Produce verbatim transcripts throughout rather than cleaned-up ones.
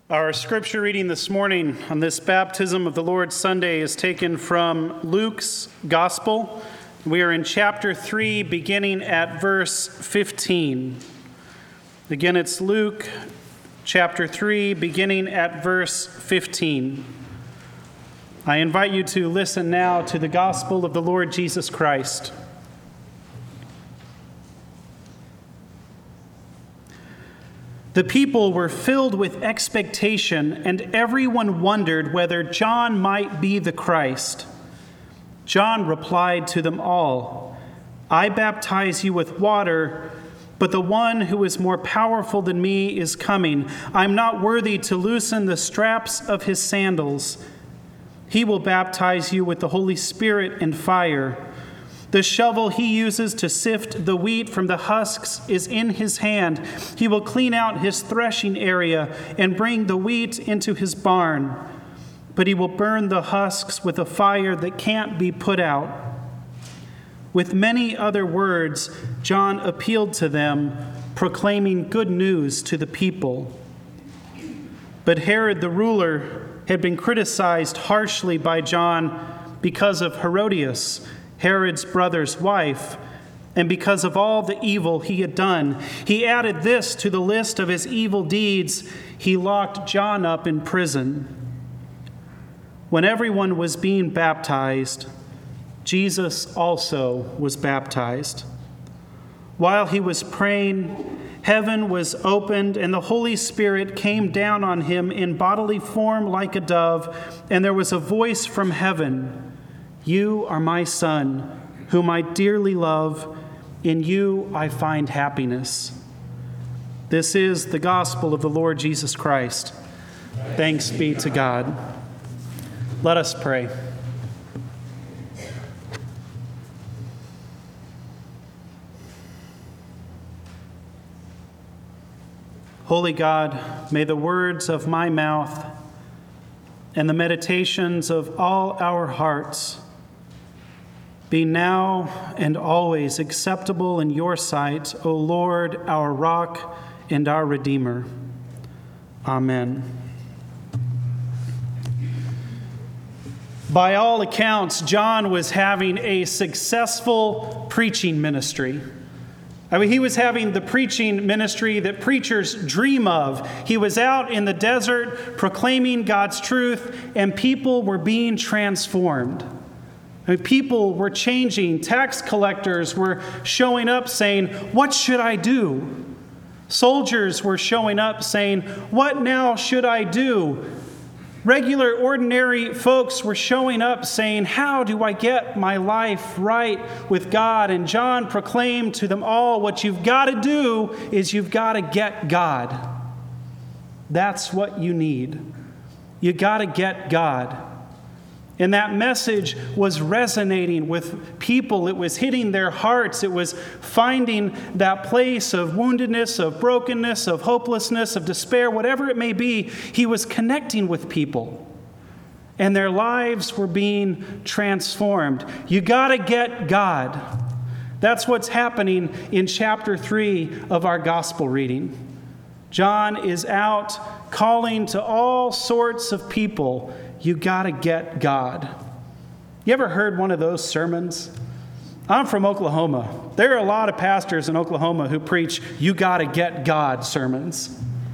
Our scripture reading this morning on this Baptism of the Lord Sunday is taken from Luke's Gospel. We are in chapter three, beginning at verse fifteen. Again, it's Luke chapter three, beginning at verse fifteen. I invite you to listen now to the Gospel of the Lord Jesus Christ. The people were filled with expectation, and everyone wondered whether John might be the Christ. John replied to them all, "I baptize you with water, but the one who is more powerful than me is coming. I'm not worthy to loosen the straps of his sandals. He will baptize you with the Holy Spirit and fire. The shovel he uses to sift the wheat from the husks is in his hand. He will clean out his threshing area and bring the wheat into his barn. But he will burn the husks with a fire that can't be put out." With many other words, John appealed to them, proclaiming good news to the people. But Herod the ruler had been criticized harshly by John because of Herodias, Herod's brother's wife, and because of all the evil he had done. He added this to the list of his evil deeds: he locked John up in prison. When everyone was being baptized, Jesus also was baptized. While he was praying, heaven was opened, and the Holy Spirit came down on him in bodily form like a dove, and there was a voice from heaven: "You are my Son, whom I dearly love. In you I find happiness." This is the gospel of the Lord Jesus Christ. Thanks be to God. Let us pray. Holy God, may the words of my mouth and the meditations of all our hearts be now and always acceptable in your sight, O Lord, our rock and our Redeemer. Amen. By all accounts, John was having a successful preaching ministry. I mean, he was having the preaching ministry that preachers dream of. He was out in the desert proclaiming God's truth, and people were being transformed. I mean, people were changing. Tax collectors were showing up saying, "What should I do?" Soldiers were showing up saying, "What now should I do?" Regular, ordinary folks were showing up saying, "How do I get my life right with God?" And John proclaimed to them all, what you've got to do is you've got to get God. That's what you need. You got to get God. And that message was resonating with people. It was hitting their hearts. It was finding that place of woundedness, of brokenness, of hopelessness, of despair, whatever it may be. He was connecting with people, and their lives were being transformed. You got to get God. That's what's happening in chapter three of our gospel reading. John is out calling to all sorts of people. You got to get God. You ever heard one of those sermons? I'm from Oklahoma. There are a lot of pastors in Oklahoma who preach, "You got to get God" sermons.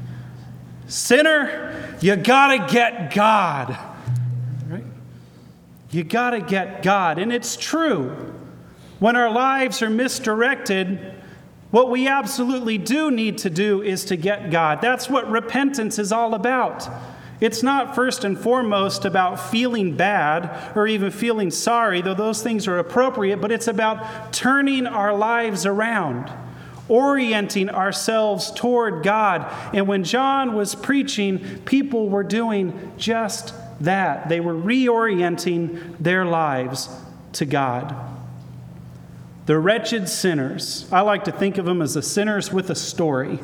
Sinner, you got to get God. Right? You got to get God. And it's true. When our lives are misdirected, what we absolutely do need to do is to get God. That's what repentance is all about. It's not first and foremost about feeling bad or even feeling sorry, though those things are appropriate, but it's about turning our lives around, orienting ourselves toward God. And when John was preaching, people were doing just that. They were reorienting their lives to God. The wretched sinners, I like to think of them as the sinners with a story.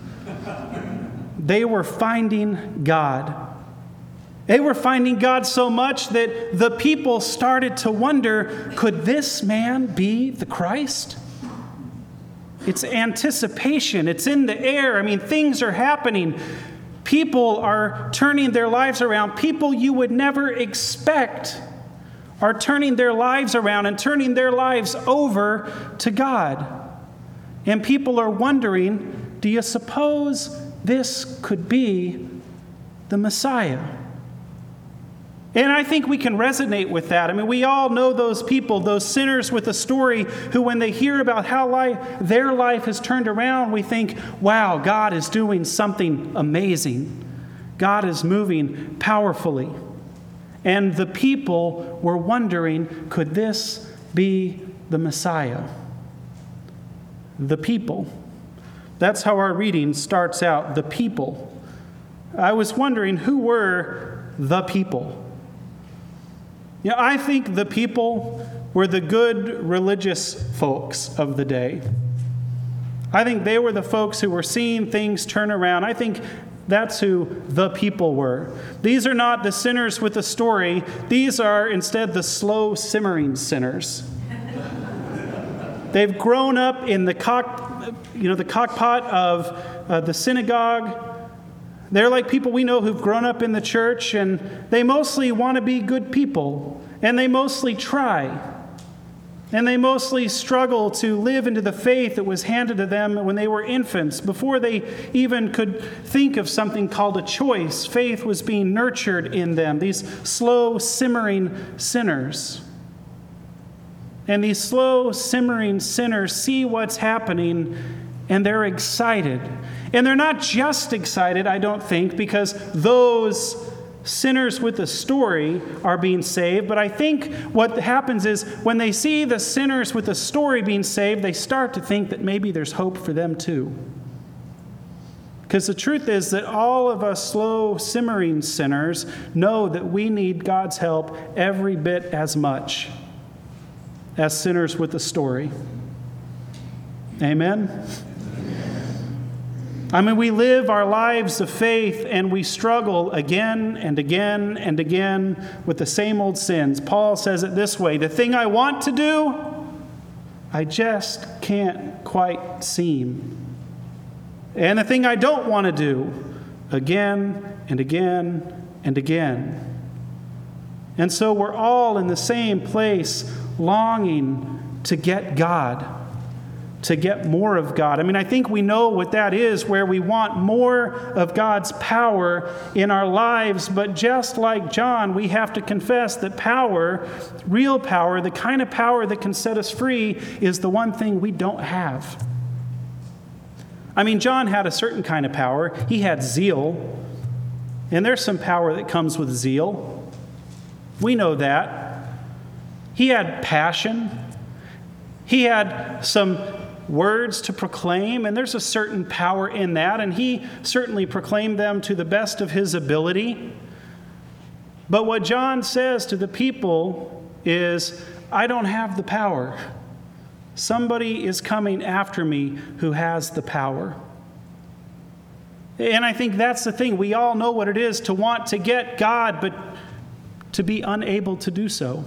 They were finding God. They were finding God so much that the people started to wonder, could this man be the Christ? It's anticipation. It's in the air. I mean, things are happening. People are turning their lives around. People you would never expect are turning their lives around and turning their lives over to God. And people are wondering, do you suppose this could be the Messiah? And I think we can resonate with that. I mean, we all know those people, those sinners with a story, who when they hear about how life, their life has turned around, we think, wow, God is doing something amazing. God is moving powerfully. And the people were wondering, could this be the Messiah? The people. That's how our reading starts out, the people. I was wondering, who were the people? You know, I think the people were the good religious folks of the day. I think they were the folks who were seeing things turn around. I think that's who the people were. These are not the sinners with a story. These are instead the slow simmering sinners. They've grown up in the cock, you know, the cockpot of uh, the synagogue. They're like people we know who've grown up in the church, and they mostly want to be good people, and they mostly try, and they mostly struggle to live into the faith that was handed to them when they were infants. Before they even could think of something called a choice, faith was being nurtured in them, these slow, simmering sinners. And these slow, simmering sinners see what's happening, and they're excited. And they're not just excited, I don't think, because those sinners with the story are being saved. But I think what happens is when they see the sinners with the story being saved, they start to think that maybe there's hope for them too. Because the truth is that all of us slow, simmering sinners know that we need God's help every bit as much as sinners with the story. Amen? I mean, we live our lives of faith and we struggle again and again and again with the same old sins. Paul says it this way: the thing I want to do, I just can't quite seem. And the thing I don't want to do, again and again and again. And so we're all in the same place, longing to get God, to get more of God. I mean, I think we know what that is, where we want more of God's power in our lives. But just like John, we have to confess that power, real power, the kind of power that can set us free, is the one thing we don't have. I mean, John had a certain kind of power. He had zeal. And there's some power that comes with zeal. We know that. He had passion. He had some words to proclaim, and there's a certain power in that, and he certainly proclaimed them to the best of his ability. But what John says to the people is, I don't have the power. Somebody is coming after me who has the power. And I think that's the thing. We all know what it is to want to get God, but to be unable to do so.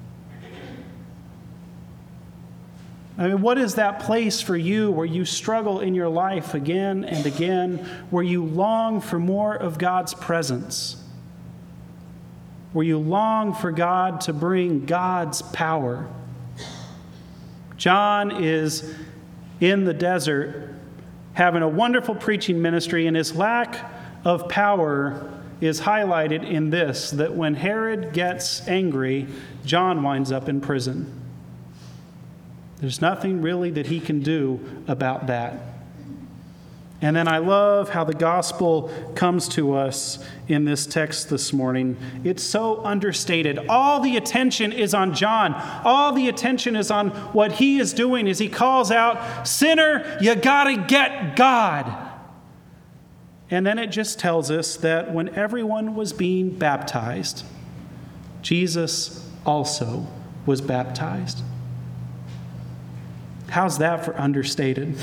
I mean, what is that place for you where you struggle in your life again and again, where you long for more of God's presence, where you long for God to bring God's power? John is in the desert having a wonderful preaching ministry, and his lack of power is highlighted in this, that when Herod gets angry, John winds up in prison. There's nothing really that he can do about that. And then I love how the gospel comes to us in this text this morning. It's so understated. All the attention is on John. All the attention is on what he is doing as he calls out, "Sinner, you gotta get God." And then it just tells us that when everyone was being baptized, Jesus also was baptized. How's that for understated?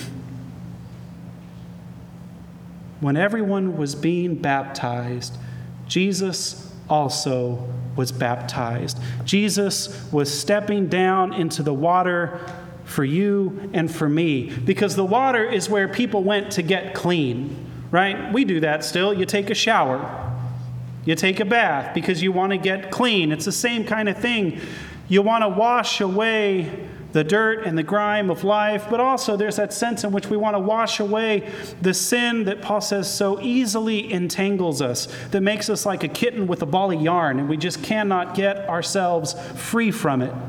When everyone was being baptized, Jesus also was baptized. Jesus was stepping down into the water for you and for me, because the water is where people went to get clean. right? We do that still. You take a shower. You take a bath because you want to get clean. It's the same kind of thing. You want to wash away the dirt and the grime of life, but also there's that sense in which we want to wash away the sin that Paul says so easily entangles us, that makes us like a kitten with a ball of yarn, and we just cannot get ourselves free from it.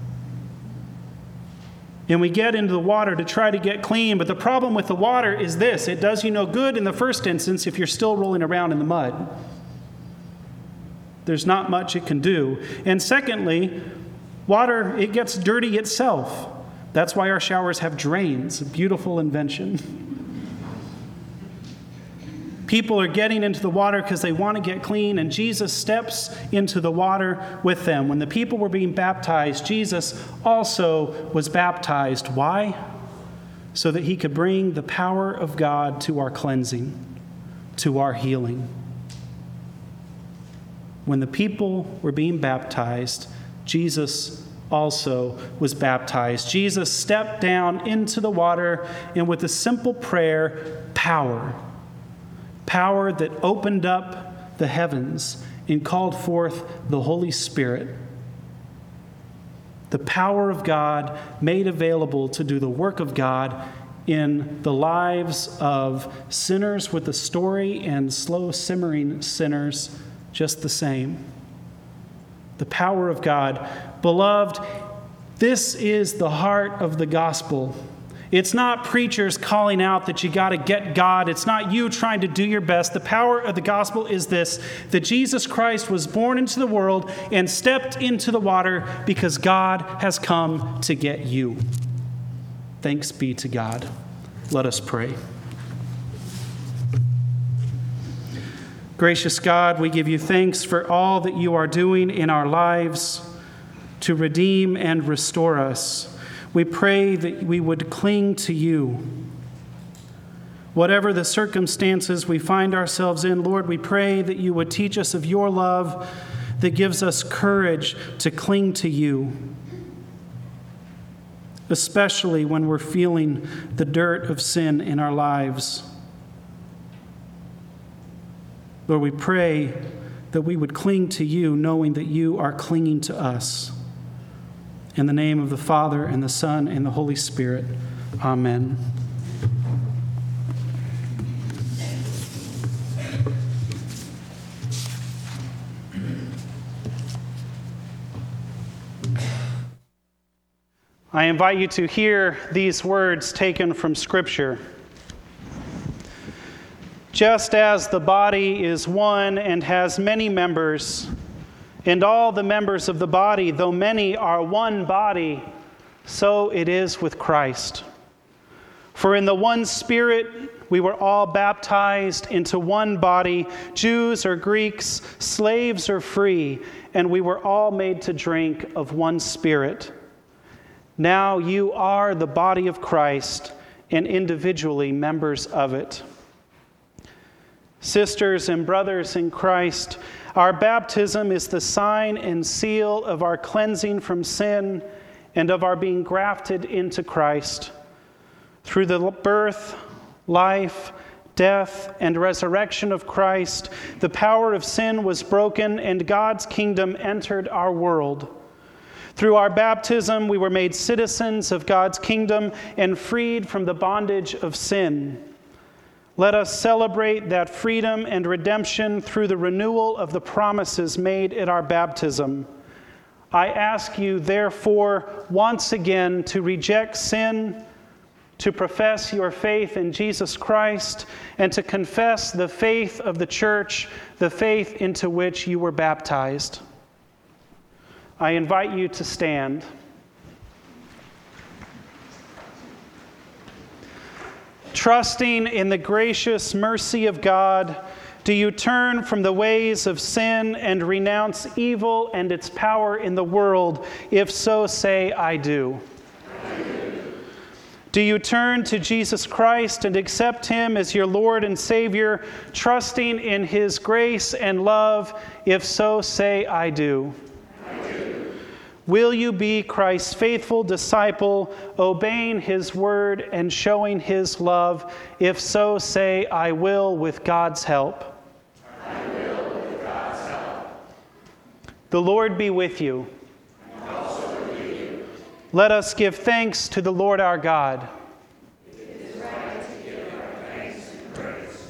And we get into the water to try to get clean, but the problem with the water is this: it does you no good in the first instance if you're still rolling around in the mud. There's not much it can do. And secondly, water, it gets dirty itself. That's why our showers have drains, a beautiful invention. People are getting into the water because they want to get clean, and Jesus steps into the water with them. When the people were being baptized, Jesus also was baptized. Why? So that he could bring the power of God to our cleansing, to our healing. When the people were being baptized, Jesus also was baptized. Jesus stepped down into the water, and with a simple prayer, power. Power that opened up the heavens and called forth the Holy Spirit. The power of God made available to do the work of God in the lives of sinners with a story and slow simmering sinners just the same. The power of God. Beloved, this is the heart of the gospel. It's not preachers calling out that you got to get God. It's not you trying to do your best. The power of the gospel is this: that Jesus Christ was born into the world and stepped into the water because God has come to get you. Thanks be to God. Let us pray. Gracious God, we give you thanks for all that you are doing in our lives to redeem and restore us. We pray that we would cling to you. Whatever the circumstances we find ourselves in, Lord, we pray that you would teach us of your love that gives us courage to cling to you, especially when we're feeling the dirt of sin in our lives. Lord, we pray that we would cling to you, knowing that you are clinging to us. In the name of the Father, and the Son, and the Holy Spirit. Amen. I invite you to hear these words taken from Scripture. Just as the body is one and has many members, and all the members of the body, though many, are one body, so it is with Christ. For in the one Spirit we were all baptized into one body, Jews or Greeks, slaves or free, and we were all made to drink of one Spirit. Now you are the body of Christ, and individually members of it. Sisters and brothers in Christ, our baptism is the sign and seal of our cleansing from sin and of our being grafted into Christ. Through the birth, life, death, and resurrection of Christ, the power of sin was broken and God's kingdom entered our world. Through our baptism, we were made citizens of God's kingdom and freed from the bondage of sin. Let us celebrate that freedom and redemption through the renewal of the promises made at our baptism. I ask you, therefore, once again to reject sin, to profess your faith in Jesus Christ, and to confess the faith of the church, the faith into which you were baptized. I invite you to stand. Trusting in the gracious mercy of God, do you turn from the ways of sin and renounce evil and its power in the world? If so, say, I do. I do. Do you turn to Jesus Christ and accept him as your Lord and Savior, trusting in his grace and love? If so, say, I do. I do. Will you be Christ's faithful disciple, obeying his word and showing his love? If so, say, I will with God's help. I will with God's help. The Lord be with you. And also with you. Let us give thanks to the Lord our God. It is right to give our thanks and praise.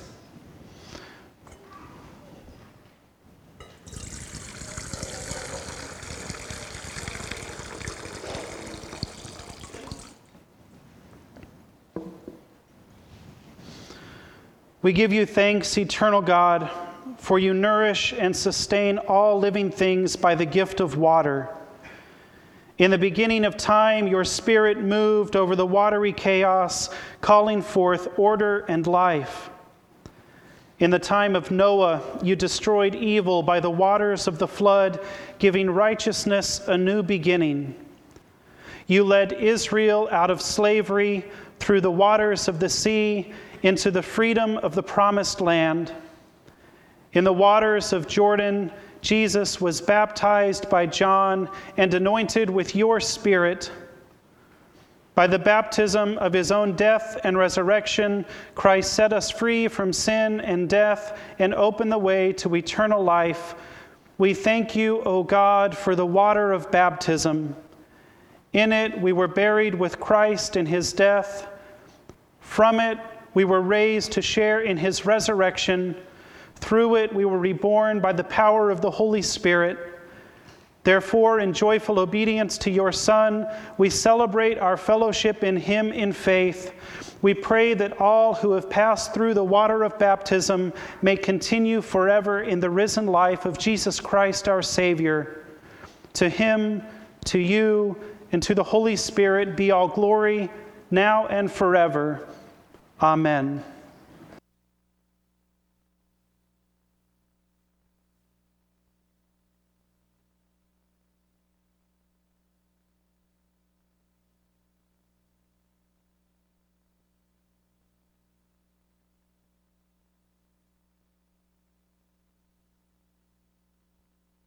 We give you thanks, eternal God, for you nourish and sustain all living things by the gift of water. In the beginning of time, your Spirit moved over the watery chaos, calling forth order and life. In the time of Noah, you destroyed evil by the waters of the flood, giving righteousness a new beginning. You led Israel out of slavery through the waters of the sea into the freedom of the promised land. In the waters of Jordan, Jesus was baptized by John and anointed with your Spirit. By the baptism of his own death and resurrection, Christ set us free from sin and death and opened the way to eternal life. We thank you, O God, for the water of baptism. In it we were buried with Christ in his death. From it we were raised to share in his resurrection. Through it we were reborn by the power of the Holy Spirit. Therefore, in joyful obedience to your Son, we celebrate our fellowship in him in faith. We pray that all who have passed through the water of baptism may continue forever in the risen life of Jesus Christ our Savior. To him, to you, and to the Holy Spirit be all glory, now and forever. Amen.